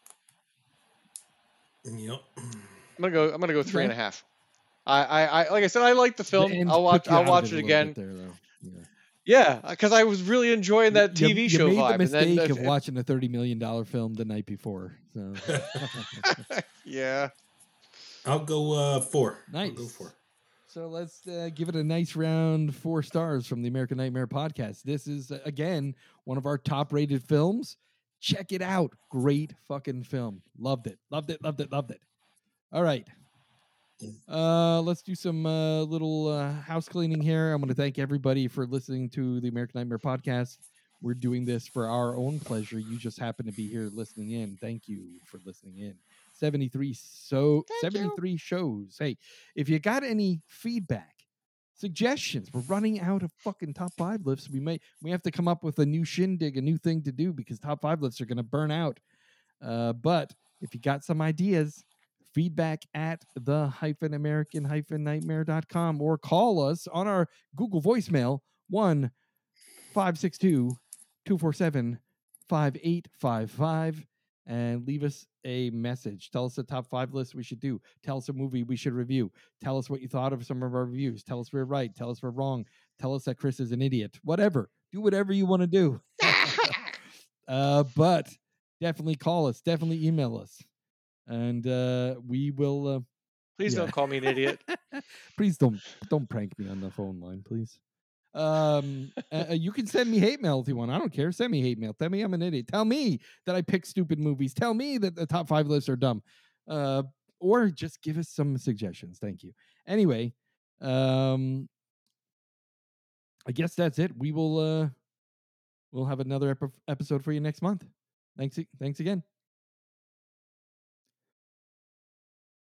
Yep. I'm gonna go. I'm gonna go three and a Okay. half. I, I, I like I said, I like the The film. end I'll watch. took you I'll out of watch it it a little again. bit there, though. Yeah. Yeah, because I was really enjoying that You- T V you, show made vibe. the and then mistake if- of watching a thirty million dollar film the night before. So yeah. I'll go uh, four. nice. I'll go four. So let's uh, give it a nice round four stars from the American Nightmare podcast. This is, uh, again, one of our top rated films. Check it out. Great fucking film. Loved it. Loved it. Loved it. Loved it. All right. Uh, let's do some uh, little uh, house cleaning here. I'm going to thank everybody for listening to the American Nightmare podcast. We're doing this for our own pleasure. You just happen to be here listening in. Thank you for listening in. seventy-three so Thank you. seventy-three shows. Hey, if you got any feedback, suggestions, we're running out of fucking top five lists. We may we have to come up with a new shindig, a new thing to do because top five lists are going to burn out. Uh, but if you got some ideas, feedback at the hyphen American hyphen nightmare dot com or call us on our Google voicemail one five six two two four seven five eight five five and leave us a message. Tell us the top five list we should do. Tell us a movie we should review. Tell us what you thought of some of our reviews. Tell us we're right. Tell us we're wrong. Tell us that Chris is an idiot. Whatever. Do whatever you want to do. uh, but definitely call us. Definitely email us. And uh, we will. Uh, Please yeah. don't call me an idiot. please don't don't prank me on the phone line, please. Um, uh, uh, you can send me hate mail if you want. I don't care. Send me hate mail. Tell me I'm an idiot. Tell me that I pick stupid movies. Tell me that the top five lists are dumb. Uh, or just give us some suggestions. Thank you. Anyway, um, I guess that's it. We will. Uh, we'll have another ep- episode for you next month. Thanks. Thanks again.